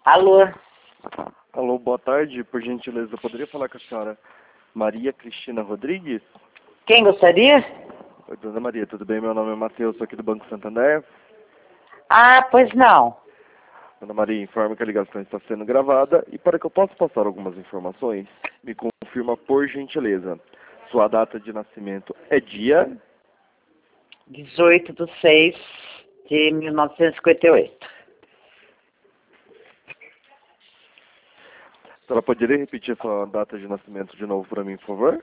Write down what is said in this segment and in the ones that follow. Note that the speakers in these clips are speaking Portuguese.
Alô? Alô, boa tarde. Por gentileza, eu poderia falar com a senhora Maria Cristina Rodrigues? Quem gostaria? Oi, dona Maria, tudo bem? Meu nome é Matheus, sou aqui do Banco Santander. Ah, pois não. Dona Maria, informa que a ligação está sendo gravada e para que eu possa passar algumas informações, me confirma por gentileza. Sua data de nascimento é dia 18/6/1958. A senhora poderia repetir a sua data de nascimento de novo para mim, por favor?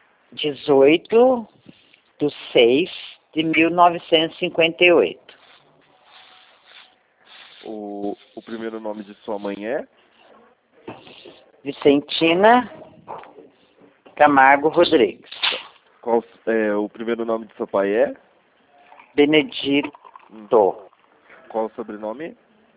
18/6/1958. O primeiro nome de sua mãe é? Vicentina Camargo Rodrigues. Qual é o primeiro nome de seu pai é? Benedito. Qual o sobrenome?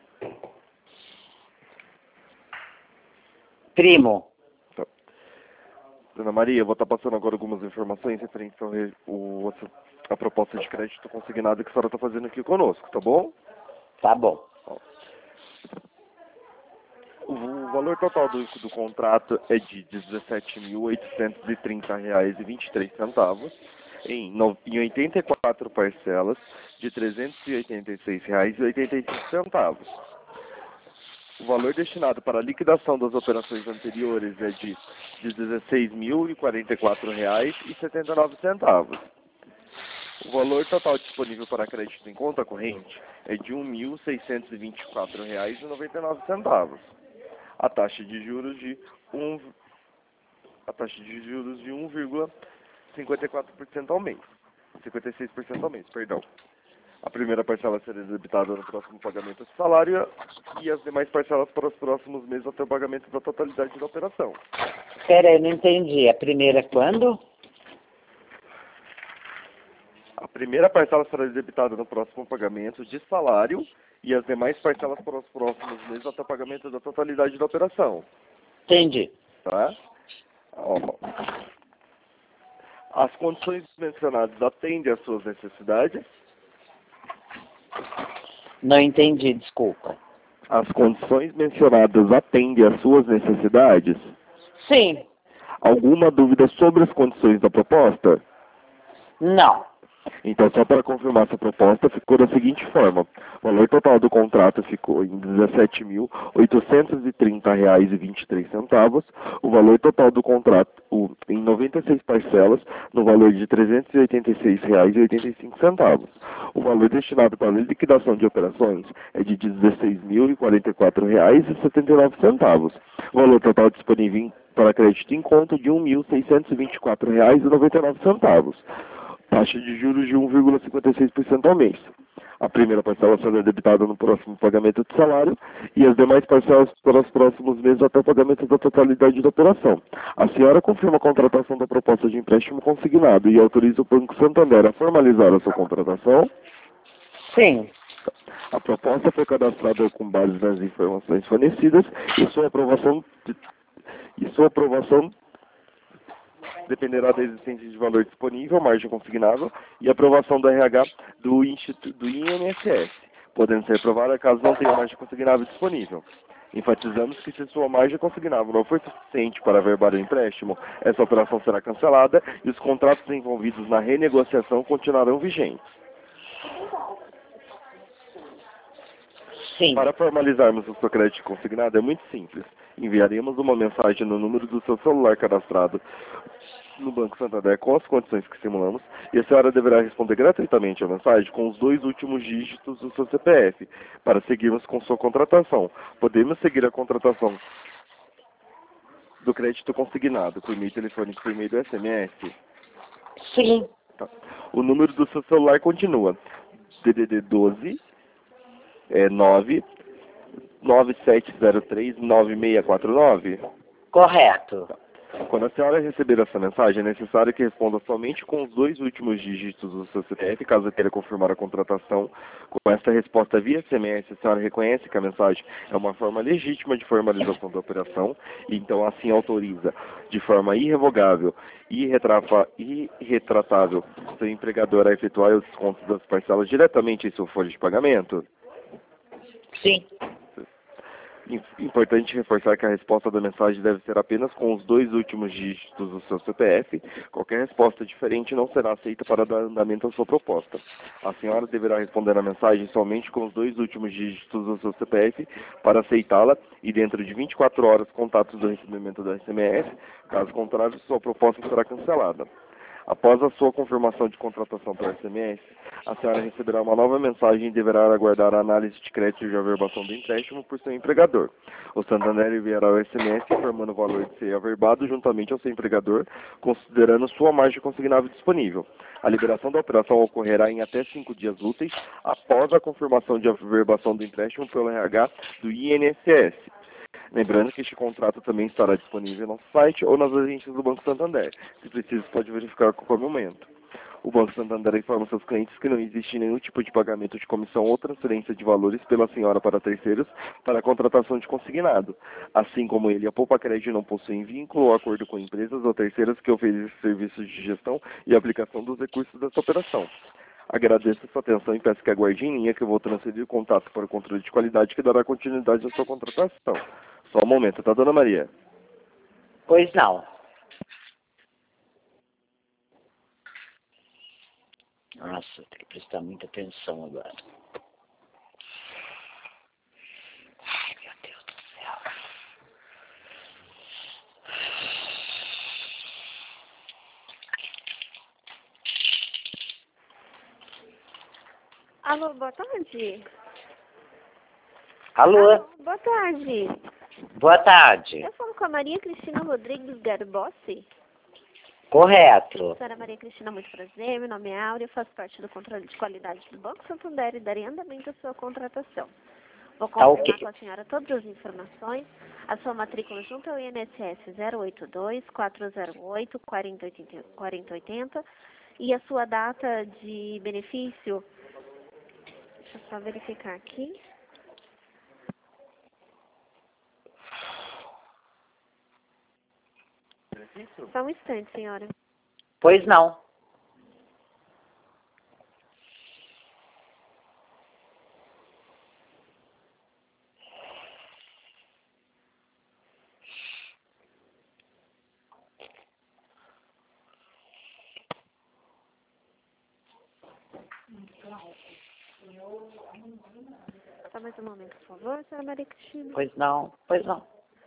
Primo. Tá. Dona Maria, eu vou estar passando agora algumas informações referentes à proposta de crédito consignado que a senhora está fazendo aqui conosco, tá bom? Tá bom. O valor total do contrato é de R$ 17.830,23 em 84 parcelas de R$ 386,85. O valor destinado para a liquidação das operações anteriores é de R$ 16.044,79. O valor total disponível para crédito em conta corrente é de R$ 1.624,99. A taxa de juros de 1,54% ao mês. 56% ao mês, perdão. A primeira parcela será debitada no próximo pagamento do salário e as demais parcelas para os próximos meses até o pagamento da totalidade da operação. Pera aí, não entendi. A primeira é quando? A primeira parcela será debitada no próximo pagamento de salário e as demais parcelas para os próximos meses até o pagamento da totalidade da operação. Entendi. Tá? Ó, as condições mencionadas atendem às suas necessidades? Não entendi, desculpa. As condições mencionadas atendem às suas necessidades? Sim. Alguma dúvida sobre as condições da proposta? Não. Então, só para confirmar, essa proposta ficou da seguinte forma. O valor total do contrato ficou em R$ 17.830,23. O valor total do contrato em 96 parcelas, no valor de R$ 386,85. O valor destinado para a liquidação de operações é de R$ 16.044,79. O valor total disponível para crédito em conta de R$ 1.624,99. Taxa de juros de 1,56% ao mês. A primeira parcela será debitada no próximo pagamento de salário e as demais parcelas para os próximos meses até o pagamento da totalidade da operação. A senhora confirma a contratação da proposta de empréstimo consignado e autoriza o Banco Santander a formalizar a sua contratação? Sim. A proposta foi cadastrada com base nas informações fornecidas e sua aprovação dependerá da existência de valor disponível, margem consignável e aprovação do RH do INSS, podendo ser aprovada caso não tenha margem consignável disponível. Enfatizamos que se sua margem consignável não for suficiente para averbar o empréstimo, essa operação será cancelada e os contratos envolvidos na renegociação continuarão vigentes. Sim. Para formalizarmos o seu crédito consignado é muito simples. Enviaremos uma mensagem no número do seu celular cadastrado no Banco Santander com as condições que simulamos e a senhora deverá responder gratuitamente a mensagem com os 2 últimos dígitos do seu CPF para seguirmos com sua contratação. Podemos seguir a contratação do crédito consignado por e-mail telefônico, por e-mail do SMS? Sim. Tá. O número do seu celular continua DDD 12 9 9703 9649. Correto. Quando a senhora receber essa mensagem, é necessário que responda somente com os 2 últimos dígitos do seu CPF, caso queira confirmar a contratação. Com essa resposta via SMS, a senhora reconhece que a mensagem é uma forma legítima de formalização da operação, e então assim autoriza, de forma irrevogável e irretratável, seu empregador a efetuar os descontos das parcelas diretamente em sua folha de pagamento? Sim. Importante reforçar que a resposta da mensagem deve ser apenas com os 2 últimos dígitos do seu CPF. Qualquer resposta diferente não será aceita para dar andamento à sua proposta. A senhora deverá responder a mensagem somente com os 2 últimos dígitos do seu CPF para aceitá-la e dentro de 24 horas contatos do recebimento da SMS. Caso contrário, sua proposta será cancelada. Após a sua confirmação de contratação por SMS, a senhora receberá uma nova mensagem e deverá aguardar a análise de crédito de averbação do empréstimo por seu empregador. O Santander enviará o SMS informando o valor de ser averbado juntamente ao seu empregador, considerando sua margem consignável disponível. A liberação da operação ocorrerá em até 5 dias úteis após a confirmação de averbação do empréstimo pelo RH do INSS. Lembrando que este contrato também estará disponível no site ou nas agências do Banco Santander. Se preciso, pode verificar a qualquer momento. O Banco Santander informa seus clientes que não existe nenhum tipo de pagamento de comissão ou transferência de valores pela senhora para terceiros para a contratação de consignado. Assim como ele, a Poupa Crédito não possui vínculo ou acordo com empresas ou terceiras que oferecem serviços de gestão e aplicação dos recursos dessa operação. Agradeço a sua atenção e peço que aguarde em linha que eu vou transferir o contato para o controle de qualidade que dará continuidade à sua contratação. Só um momento, tá, dona Maria? Pois não. Nossa, tem que prestar muita atenção agora. Ai, meu Deus do céu. Alô, boa tarde. Alô? Alô, boa tarde. Boa tarde. Eu falo com a Maria Cristina Rodrigues Garbossi. Correto. Senhora Maria Cristina, muito prazer. Meu nome é Áurea, faço parte do controle de qualidade do Banco Santander e darei andamento à sua contratação. Vou Tá confirmar ok. com a senhora todas as informações. A sua matrícula junto ao INSS 082 408 4080 e a sua data de benefício. Deixa eu só verificar aqui. Só um instante, senhora. Pois não. Só mais um momento, por favor, senhora Maria Cristina. Pois não. Pois não.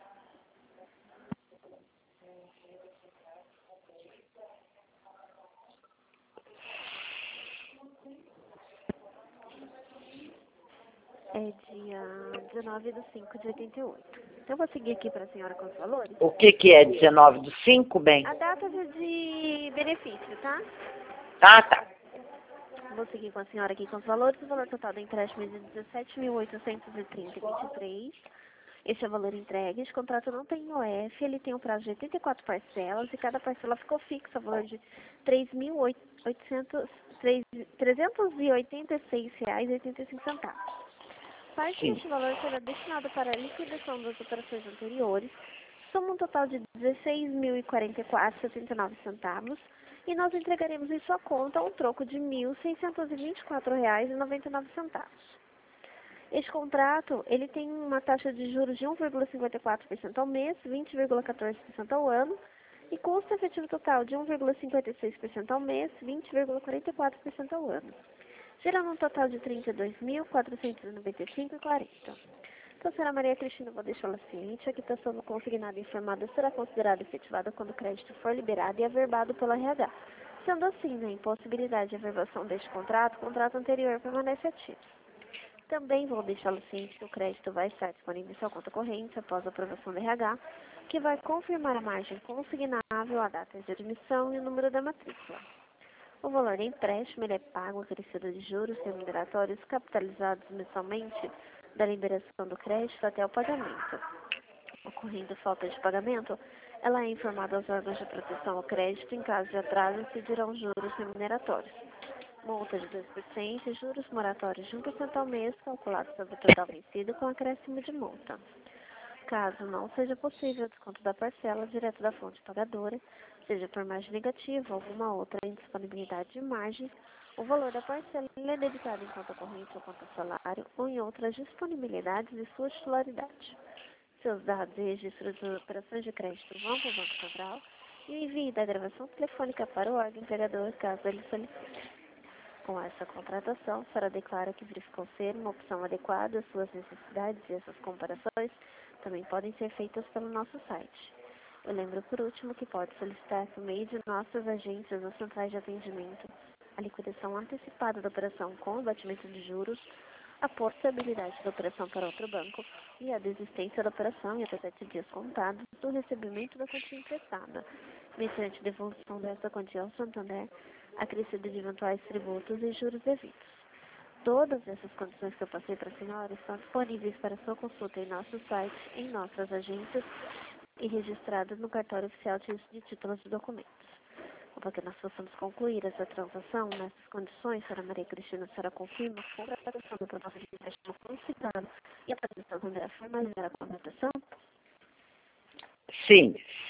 É dia 19/5/88. Então, eu vou seguir aqui para a senhora com os valores. O que é 19/5, bem? A data de benefício, tá? Tá. Vou seguir com a senhora aqui com os valores. O valor total do empréstimo é de 17.830,23. Este é o valor entregue. Este contrato não tem OF. Ele tem um prazo de 84 parcelas e cada parcela ficou fixa. O valor de R$ 386,85. Parte Sim. deste valor será destinado para a liquidação das operações anteriores, soma um total de R$ 16.044,79 e nós entregaremos em sua conta um troco de R$ 1.624,99. Este contrato, ele tem uma taxa de juros de 1,54% ao mês, 20,14% ao ano e custo efetivo total de 1,56% ao mês, 20,44% ao ano. Gerando um total de R$ 32.495,40. Então, senhora Maria Cristina, vou deixá-la ciente. A quitação do consignado informado será considerada efetivada quando o crédito for liberado e averbado pela RH. Sendo assim, na impossibilidade de averbação deste contrato, o contrato anterior permanece ativo. Também vou deixá-lo ciente que o crédito vai estar disponível em sua conta corrente após a aprovação do RH, que vai confirmar a margem consignável, a data de admissão e o número da matrícula. O valor do empréstimo ele é pago acrescido de juros remuneratórios capitalizados mensalmente da liberação do crédito até o pagamento. Ocorrendo falta de pagamento, ela é informada aos órgãos de proteção ao crédito. Em caso de atraso, incidirão juros remuneratórios. Multa de 2% e juros moratórios de 1% ao mês, calculados sobre o total vencido com acréscimo de multa. Caso não seja possível o desconto da parcela direto da fonte pagadora, seja por margem negativa ou alguma outra indisponibilidade de margens, o valor da parcela é debitado em conta corrente ou conta salário ou em outras disponibilidades de sua titularidade. seus dados e registros das operações de crédito vão para o Banco Central e envie da gravação telefônica para o órgão empregador caso ele solicite. Com essa contratação, será declara que verificou ser uma opção adequada às suas necessidades e essas comparações também podem ser feitas pelo nosso site. Eu lembro, por último, que pode solicitar por meio de nossas agências ou centrais de atendimento a liquidação antecipada da operação com abatimento de juros, a portabilidade da operação para outro banco e a desistência da operação em até 7 dias contados do recebimento da quantia emprestada, mediante devolução dessa quantia ao Santander, acrescido de eventuais tributos e juros devidos. Todas essas condições que eu passei para a senhora estão disponíveis para sua consulta em nosso site, em nossas agências e registradas no cartório oficial de títulos de documentos. Para que nós possamos concluir essa transação, nessas condições, a senhora Maria Cristina, a senhora confirma a contratação da proposta de empréstimo consignado e a participação do Santander formalizar a contratação? Sim.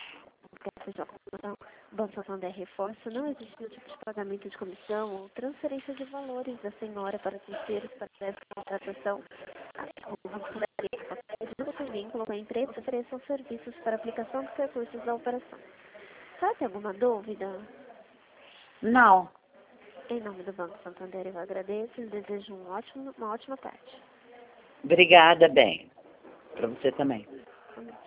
O Banco Santander reforça, não existe nenhum tipo de pagamento de comissão ou transferência de valores da senhora para terceiros para essa contratação. O Banco Santander não tem vínculo com a empresa que ofereçam serviços para aplicação dos recursos da operação. Tem alguma dúvida? Não. Em nome do Banco Santander, eu agradeço e desejo uma ótima tarde. Obrigada, bem. Para você também.